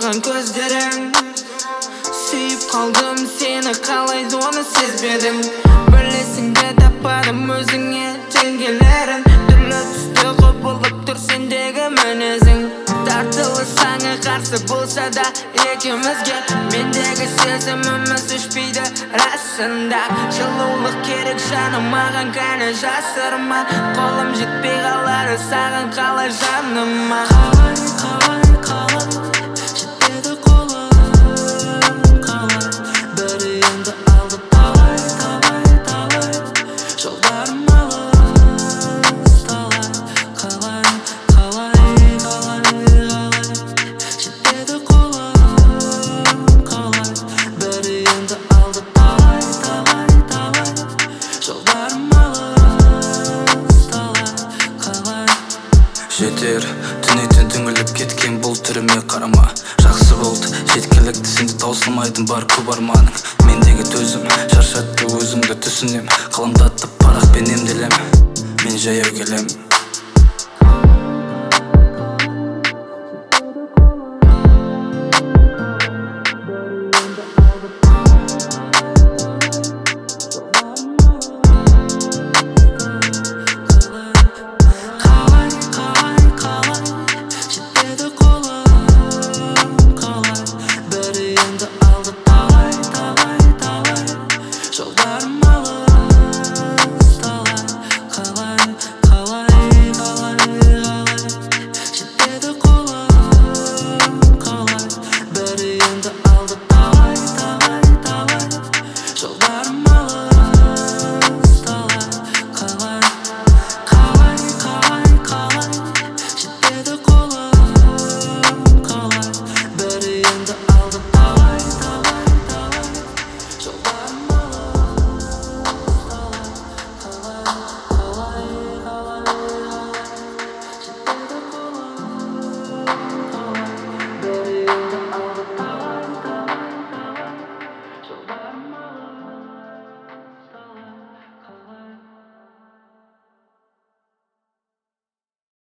маған көздерің. Сүйіп қалдым сені, қалай оны сезбедім. Білесің де таппадым өзіңе теңгелерін. Түрлі түсті құбылып тұр сендегі мінезің. Тартылы саңа қарсы болса да екеумізге, мендегі сезіміміз өшпейді расында. Жылулық керек жаным маған, кәне жасырма. Қолым жетпей қалады саған, қалай жаныма. Қалай жетеді қолым, қалай бір енді алды талай жолдарым алыс талай. Қалай жетеді қолым, қалай бір енді алды талай жолдарым алыс талай. Жетер түнектен түңіліп кеткен бұл түріме қарама. Жақсы болды жеткілікті, сенде таусылмайтын бар көп арманың. Мендегі төзім шаршатты өзіңді түсінем. Қаламдатып парақпен емделем, мен жаяу келем.